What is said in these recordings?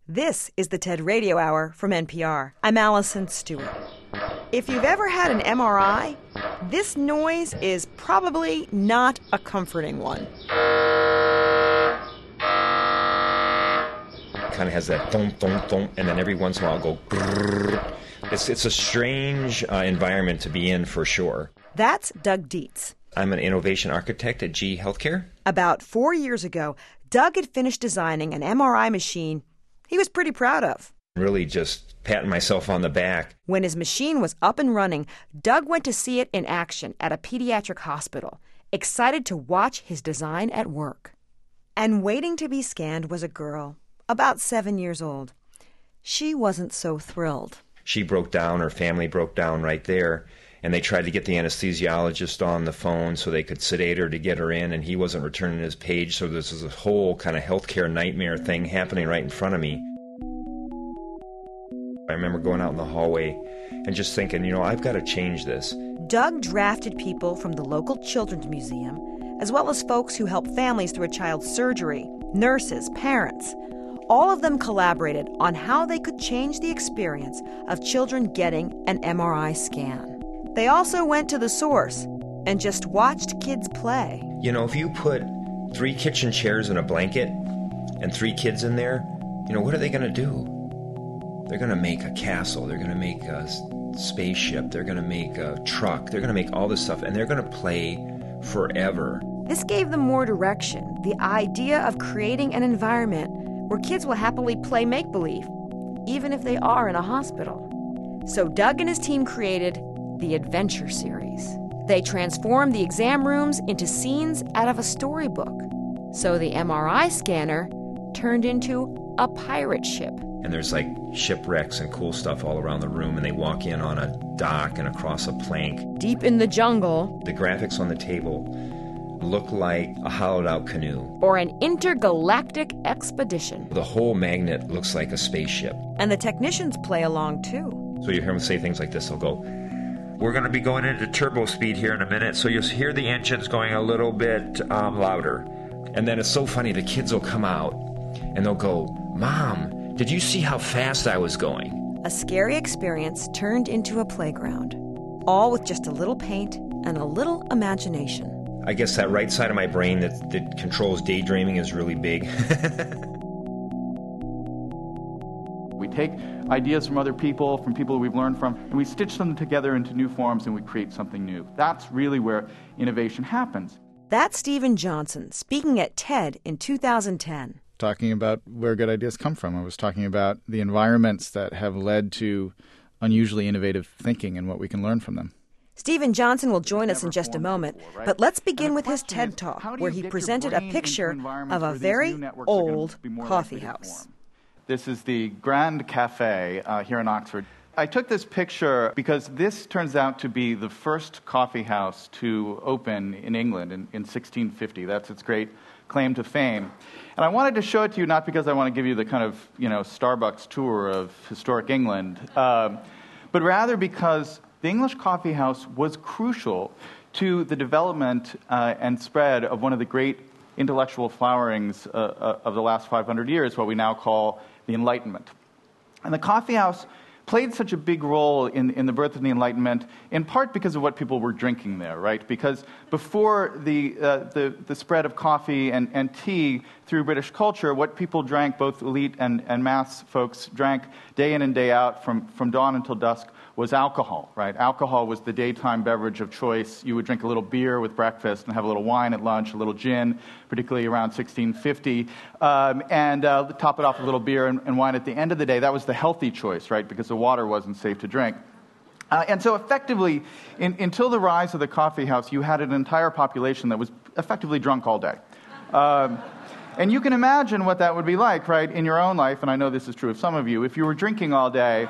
This is the TED Radio Hour from NPR. I'm Allison Stewart. If you've ever had an MRI, this noise is probably not a comforting one. Kind of has that thump, thump, thump, and then every once in a while go grrr. It's a strange environment to be in for sure. That's Doug Dietz. I'm an innovation architect at GE Healthcare. About 4 years ago, Doug had finished designing an MRI machine he was pretty proud of. Really just patting myself on the back. When his machine was up and running, Doug went to see it in action at a pediatric hospital, excited to watch his design at work. And waiting to be scanned was a girl, about 7 years old. She wasn't so thrilled. She broke down, her family broke down right there, and they tried to get the anesthesiologist on the phone so they could sedate her to get her in, and he wasn't returning his page, so this is a whole kind of healthcare nightmare thing happening right in front of me. I remember going out in the hallway and just thinking, I've got to change this. Doug drafted people from the local children's museum, as well as folks who help families through a child's surgery, nurses, parents. All of them collaborated on how they could change the experience of children getting an MRI scan. They also went to the source and just watched kids play. If you put 3 kitchen chairs and a blanket and 3 kids in there, what are they going to do? They're going to make a castle. They're going to make a spaceship. They're going to make a truck. They're going to make all this stuff, and they're going to play forever. This gave them more direction, the idea of creating an environment where kids will happily play make-believe, even if they are in a hospital. So Doug and his team created the Adventure Series. They transformed the exam rooms into scenes out of a storybook. So the MRI scanner turned into a pirate ship. And there's like shipwrecks and cool stuff all around the room, and they walk in on a dock and across a plank. Deep in the jungle. The graphics on the table look like a hollowed-out canoe. Or an intergalactic expedition. The whole magnet looks like a spaceship. And the technicians play along, too. So you hear them say things like this. They'll go, "We're going to be going into turbo speed here in a minute, so you'll hear the engines going a little bit louder." And then it's so funny, the kids will come out, and they'll go, "Mom, did you see how fast I was going?" A scary experience turned into a playground, all with just a little paint and a little imagination. I guess that right side of my brain that controls daydreaming is really big. We take ideas from other people, from people we've learned from, and we stitch them together into new forms and we create something new. That's really where innovation happens. That's Steven Johnson speaking at TED in 2010. Talking about where good ideas come from. I was talking about the environments that have led to unusually innovative thinking and what we can learn from them. Steven Johnson will join us in just a moment, but let's begin with his TED Talk, where he presented a picture of a very old coffee house. This is the Grand Cafe here in Oxford. I took this picture because this turns out to be the first coffee house to open in England in 1650. That's its great claim to fame. And I wanted to show it to you not because I want to give you the kind of, Starbucks tour of historic England, but rather because the English coffee house was crucial to the development and spread of one of the great intellectual flowerings of the last 500 years, what we now call the Enlightenment. And the coffee house played such a big role in the birth of the Enlightenment, in part because of what people were drinking there, right? Because before the spread of coffee and tea through British culture, what people drank, both elite and mass folks drank day in and day out from dawn until dusk, was alcohol, right? Alcohol was the daytime beverage of choice. You would drink a little beer with breakfast and have a little wine at lunch, a little gin, particularly around 1650, and top it off with a little beer and wine at the end of the day. That was the healthy choice, right? Because the water wasn't safe to drink. And so effectively, until the rise of the coffee house, you had an entire population that was effectively drunk all day. And you can imagine what that would be like, right, in your own life, and I know this is true of some of you, if you were drinking all day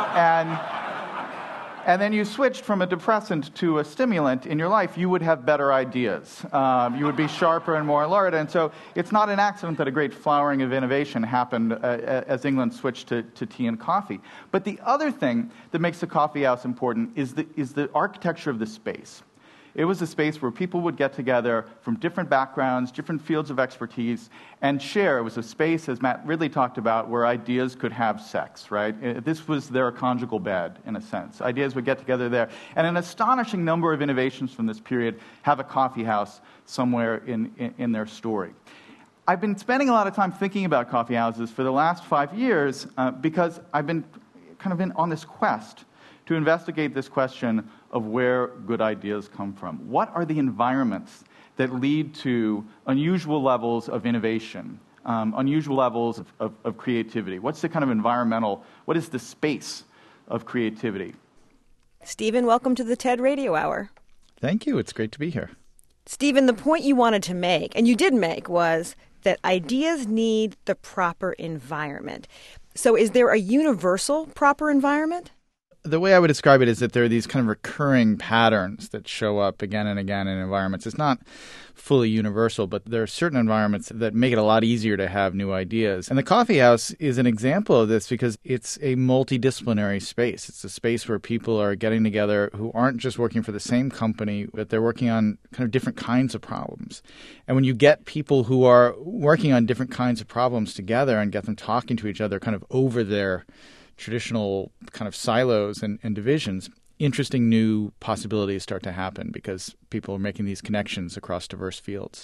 and then you switched from a depressant to a stimulant in your life, you would have better ideas. You would be sharper and more alert. And so it's not an accident that a great flowering of innovation happened as England switched to tea and coffee. But the other thing that makes the coffee house important is the architecture of the space. It was a space where people would get together from different backgrounds, different fields of expertise, and share. It was a space, as Matt Ridley talked about, where ideas could have sex, right? This was their conjugal bed, in a sense. Ideas would get together there. And an astonishing number of innovations from this period have a coffee house somewhere in their story. I've been spending a lot of time thinking about coffee houses for the last 5 years because I've been on this quest to investigate this question of where good ideas come from. What are the environments that lead to unusual levels of innovation, unusual levels of creativity? What's the kind of what is the space of creativity? Stephen, welcome to the TED Radio Hour. Thank you. It's great to be here. Stephen, the point you wanted to make, and you did make, was that ideas need the proper environment. So is there a universal proper environment? The way I would describe it is that there are these kind of recurring patterns that show up again and again in environments. It's not fully universal, but there are certain environments that make it a lot easier to have new ideas. And the coffee house is an example of this because it's a multidisciplinary space. It's a space where people are getting together who aren't just working for the same company, but they're working on kind of different kinds of problems. And when you get people who are working on different kinds of problems together and get them talking to each other kind of over their traditional kind of silos and divisions, interesting new possibilities start to happen because people are making these connections across diverse fields.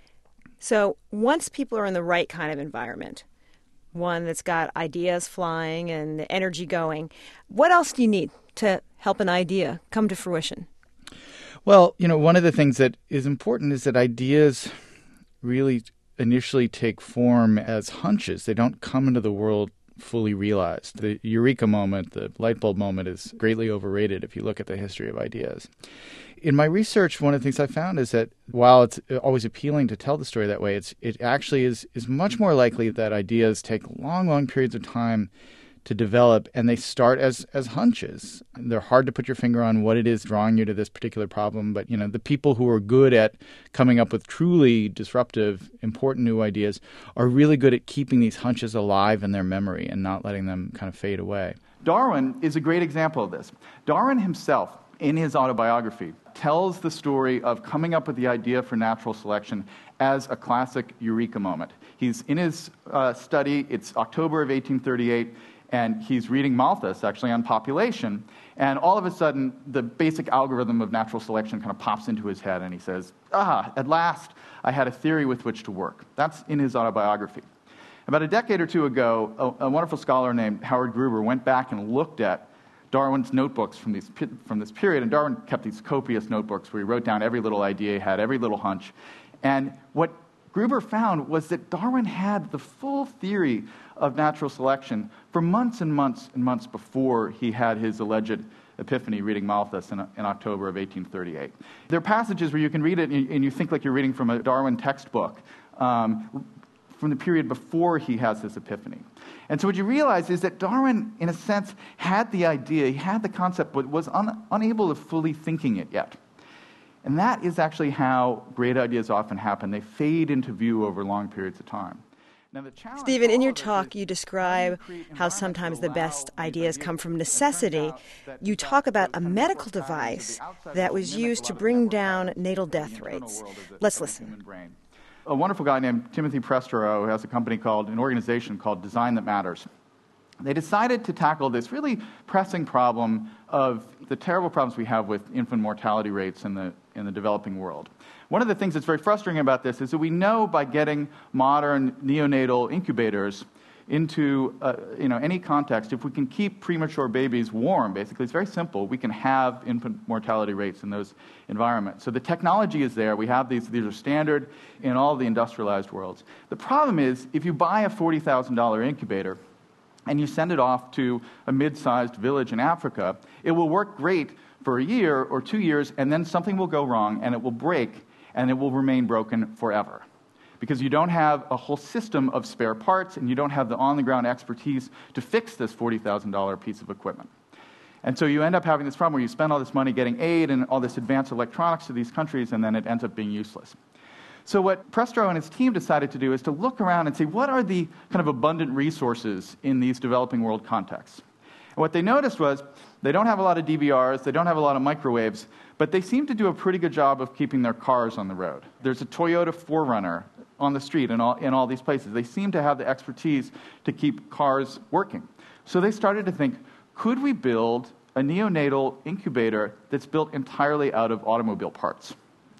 So once people are in the right kind of environment, one that's got ideas flying and the energy going, what else do you need to help an idea come to fruition? Well, one of the things that is important is that ideas really initially take form as hunches. They don't come into the world fully realized. The eureka moment, the light bulb moment, is greatly overrated if you look at the history of ideas. In my research, one of the things I found is that while it's always appealing to tell the story that way, it actually is much more likely that ideas take long periods of time to develop, and they start as hunches. They're hard to put your finger on what it is drawing you to this particular problem, but the people who are good at coming up with truly disruptive, important new ideas are really good at keeping these hunches alive in their memory and not letting them kind of fade away. Darwin is a great example of this. Darwin himself, in his autobiography, tells the story of coming up with the idea for natural selection as a classic eureka moment. He's in his study, it's October of 1838, and he's reading Malthus, actually, on population, and all of a sudden, the basic algorithm of natural selection kind of pops into his head, and he says, at last, I had a theory with which to work. That's in his autobiography. About a decade or two ago, a wonderful scholar named Howard Gruber went back and looked at Darwin's notebooks from this period, and Darwin kept these copious notebooks where he wrote down every little idea he had, every little hunch, and what Gruber found was that Darwin had the full theory of natural selection for months and months and months before he had his alleged epiphany reading Malthus in October of 1838. There are passages where you can read it and you think like you're reading from a Darwin textbook from the period before he has this epiphany. And so what you realize is that Darwin, in a sense, had the idea, he had the concept, but was unable to fully thinking it yet. And that is actually how great ideas often happen. They fade into view over long periods of time. Now, Stephen, in your talk, you describe how sometimes the best ideas come from necessity. You talk about a medical device that was used to bring down natal death rates. Let's listen. A wonderful guy named Timothy Prestero has an organization called Design That Matters. They decided to tackle this really pressing problem of the terrible problems we have with infant mortality rates in the developing world. One of the things that's very frustrating about this is that we know by getting modern neonatal incubators into any context, if we can keep premature babies warm, basically, it's very simple. We can have infant mortality rates in those environments. So the technology is there. We have these are standard in all the industrialized worlds. The problem is, if you buy a $40,000 incubator, and you send it off to a mid-sized village in Africa, it will work great for a year or 2 years, and then something will go wrong, and it will break, and it will remain broken forever. Because you don't have a whole system of spare parts, and you don't have the on-the-ground expertise to fix this $40,000 piece of equipment. And so you end up having this problem where you spend all this money getting aid and all this advanced electronics to these countries, and then it ends up being useless. So what Prestero and his team decided to do is to look around and say, what are the kind of abundant resources in these developing world contexts? And What they noticed was they don't have a lot of DVRs, they don't have a lot of microwaves, but they seem to do a pretty good job of keeping their cars on the road. There's a Toyota 4Runner on the street in all these places. They seem to have the expertise to keep cars working. So they started to think, could we build a neonatal incubator that's built entirely out of automobile parts?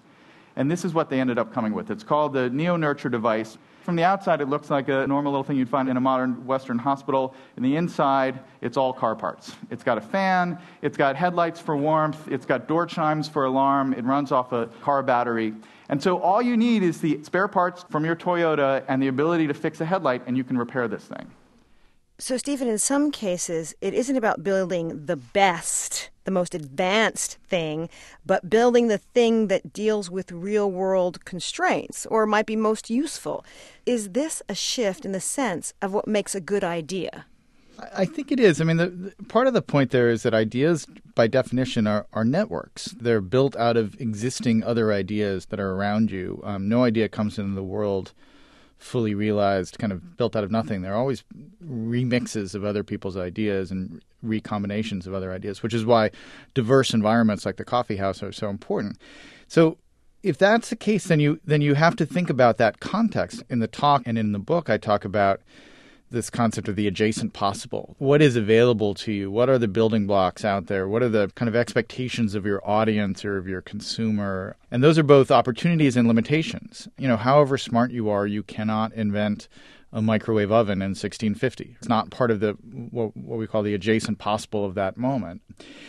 And this is what they ended up coming with. It's called the NeoNurture device. From the outside, it looks like a normal little thing you'd find in a modern Western hospital. In the inside, it's all car parts. It's got a fan, it's got headlights for warmth, it's got door chimes for alarm, it runs off a car battery. And so all you need is the spare parts from your Toyota and the ability to fix a headlight, and you can repair this thing. So, Stephen, in some cases, it isn't about building the best, the most advanced thing, but building the thing that deals with real-world constraints or might be most useful. Is this a shift in the sense of what makes a good idea? I think it is. I mean, the part of the point there is that ideas, by definition, are networks. They're built out of existing other ideas that are around you. No idea comes into the world fully realized, kind of built out of nothing. There are always remixes of other people's ideas and recombinations of other ideas, which is why diverse environments like the coffee house are so important. So if that's the case, then you have to think about that context. In the talk and in the book, I talk about this concept of the adjacent possible. What is available to you? What are the building blocks out there? What are the kind of expectations of your audience or of your consumer? And those are both opportunities and limitations. You know, however smart you are, you cannot invent a microwave oven in 1650. It's not part of the what we call the adjacent possible of that moment.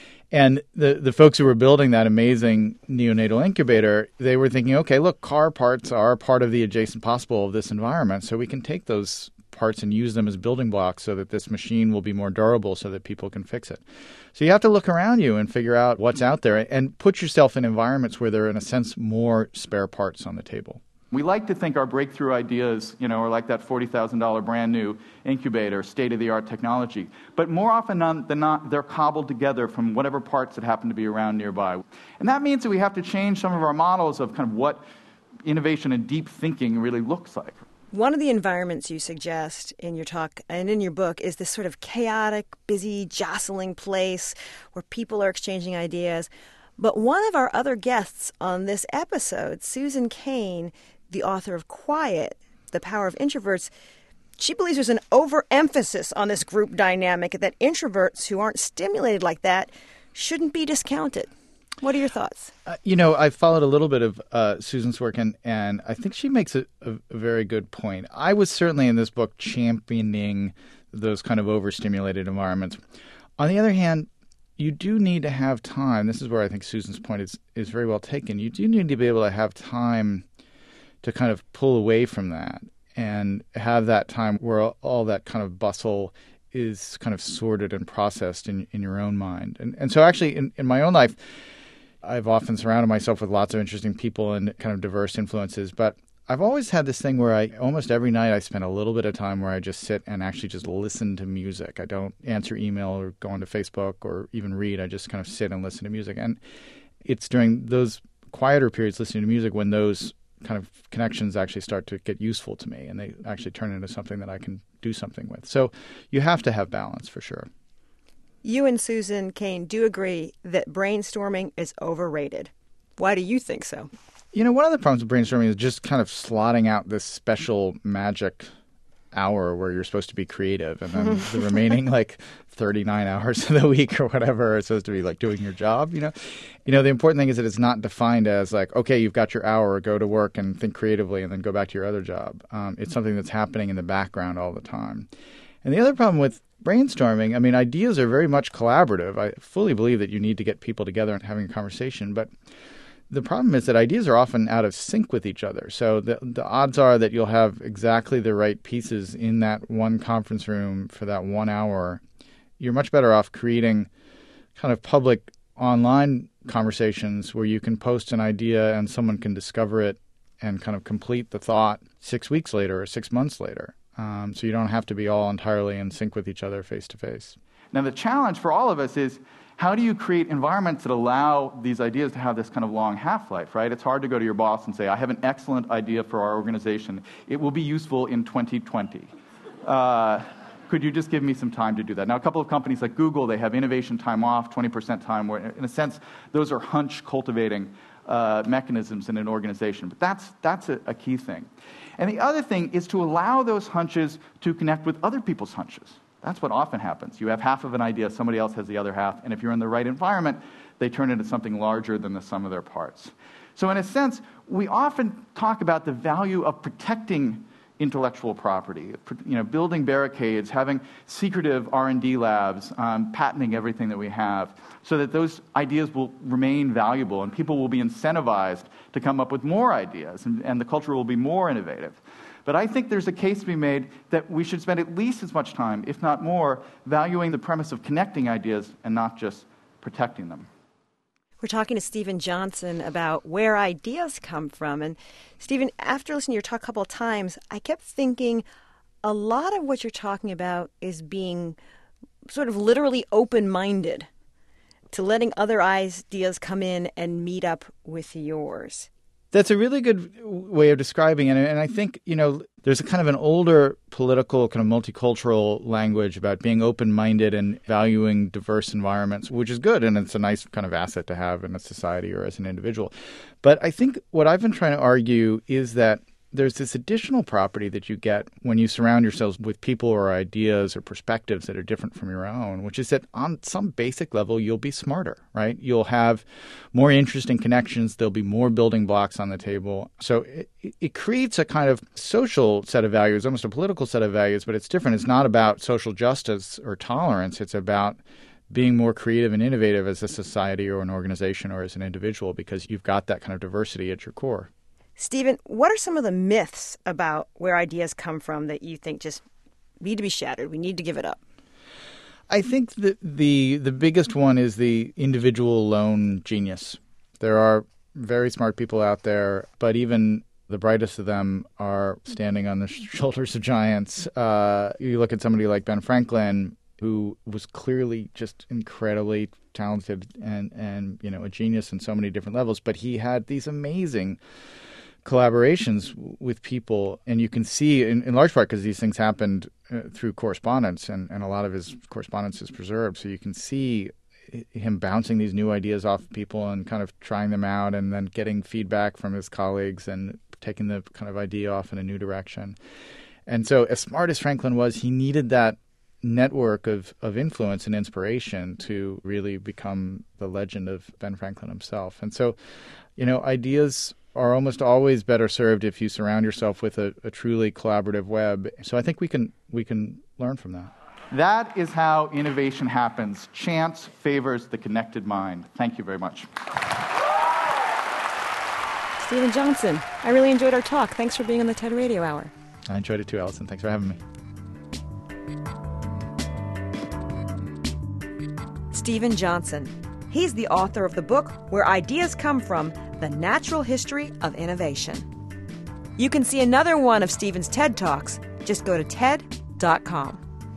And the folks who were building that amazing neonatal incubator, they were thinking, okay, look, car parts are part of the adjacent possible of this environment, so we can take those parts and use them as building blocks so that this machine will be more durable so that people can fix it. So you have to look around you and figure out what's out there and put yourself in environments where there are, in a sense, more spare parts on the table. We like to think our breakthrough ideas, are like that $40,000 brand new incubator, state-of-the-art technology. But more often than not, they're cobbled together from whatever parts that happen to be around nearby. And that means that we have to change some of our models of kind of what innovation and deep thinking really looks like. One of the environments you suggest in your talk and in your book is this sort of chaotic, busy, jostling place where people are exchanging ideas. But one of our other guests on this episode, Susan Cain, the author of Quiet, The Power of Introverts, she believes there's an overemphasis on this group dynamic, that introverts who aren't stimulated like that shouldn't be discounted. What are your thoughts? I followed a little bit of Susan's work, and I think she makes a very good point. I was certainly in this book championing those kind of overstimulated environments. On the other hand, you do need to have time. This is where I think Susan's point is very well taken. You do need to be able to have time to kind of pull away from that and have that time where all that kind of bustle is kind of sorted and processed in your own mind. And so actually in my own life, I've often surrounded myself with lots of interesting people and kind of diverse influences, but I've always had this thing where almost every night I spend a little bit of time where I just sit and actually just listen to music. I don't answer email or go onto Facebook or even read. I just kind of sit and listen to music. And it's during those quieter periods listening to music when those kind of connections actually start to get useful to me and they actually turn into something that I can do something with. So you have to have balance for sure. You and Susan Cain do agree that brainstorming is overrated. Why do you think so? One of the problems with brainstorming is just kind of slotting out this special magic hour where you're supposed to be creative, and then the remaining 39 hours of the week or whatever are supposed to be doing your job. The important thing is that it's not defined as okay, you've got your hour, go to work and think creatively and then go back to your other job. It's something that's happening in the background all the time. And the other problem with brainstorming, ideas are very much collaborative. I fully believe that you need to get people together and having a conversation, but the problem is that ideas are often out of sync with each other. So the odds are that you'll have exactly the right pieces in that one conference room for that 1 hour. You're much better off creating kind of public online conversations where you can post an idea and someone can discover it and kind of complete the thought 6 weeks later or 6 months later. So you don't have to be all entirely in sync with each other face to face. Now the challenge for all of us is, how do you create environments that allow these ideas to have this kind of long half-life, right? It's hard to go to your boss and say, I have an excellent idea for our organization. It will be useful in 2020. Could you just give me some time to do that? Now, a couple of companies like Google, they have innovation time off, 20% time, where in a sense, those are hunch cultivating mechanisms in an organization. But that's a key thing. And the other thing is to allow those hunches to connect with other people's hunches. That's what often happens. You have half of an idea, somebody else has the other half, and if you're in the right environment, they turn into something larger than the sum of their parts. So in a sense, we often talk about the value of protecting intellectual property, building barricades, having secretive R&D labs, patenting everything that we have, so that those ideas will remain valuable and people will be incentivized to come up with more ideas, and the culture will be more innovative. But I think there's a case to be made that we should spend at least as much time, if not more, valuing the premise of connecting ideas and not just protecting them. We're talking to Steven Johnson about where ideas come from. And Steven, after listening to your talk a couple of times, I kept thinking a lot of what you're talking about is being sort of literally open-minded to letting other ideas come in and meet up with yours. That's a really good way of describing it. And I think, there's a kind of an older political kind of multicultural language about being open-minded and valuing diverse environments, which is good. And it's a nice kind of asset to have in a society or as an individual. But I think what I've been trying to argue is that there's this additional property that you get when you surround yourselves with people or ideas or perspectives that are different from your own, which is that on some basic level, you'll be smarter, right? You'll have more interesting connections. There'll be more building blocks on the table. So it creates a kind of social set of values, almost a political set of values, but it's different. It's not about social justice or tolerance. It's about being more creative and innovative as a society or an organization or as an individual, because you've got that kind of diversity at your core. Steven, what are some of the myths about where ideas come from that you think just need to be shattered? We need to give it up. I think that the biggest one is the individual lone genius. There are very smart people out there, but even the brightest of them are standing on the shoulders of giants. You look at somebody like Ben Franklin, who was clearly just incredibly talented and a genius in so many different levels, but he had these amazing collaborations with people, and you can see in large part because these things happened through correspondence, and a lot of his correspondence is preserved, so you can see him bouncing these new ideas off people and kind of trying them out and then getting feedback from his colleagues and taking the kind of idea off in a new direction. And so as smart as Franklin was, he needed that network of influence and inspiration to really become the legend of Ben Franklin himself. And so, ideas are almost always better served if you surround yourself with a truly collaborative web. So I think we can learn from that. That is how innovation happens. Chance favors the connected mind. Thank you very much. Steven Johnson, I really enjoyed our talk. Thanks for being on the TED Radio Hour. I enjoyed it too, Allison. Thanks for having me. Steven Johnson. He's the author of the book Where Ideas Come From, The Natural History of Innovation. You can see another one of Steven's TED Talks. Just go to TED.com.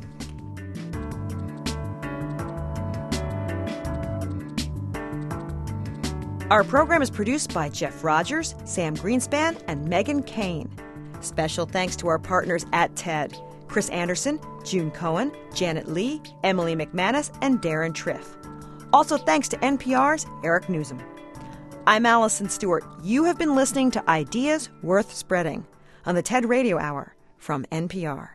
Our program is produced by Jeff Rogers, Sam Greenspan, and Megan Kane. Special thanks to our partners at TED, Chris Anderson, June Cohen, Janet Lee, Emily McManus, and Darren Triff. Also thanks to NPR's Eric Newsom. I'm Allison Stewart. You have been listening to Ideas Worth Spreading on the TED Radio Hour from NPR.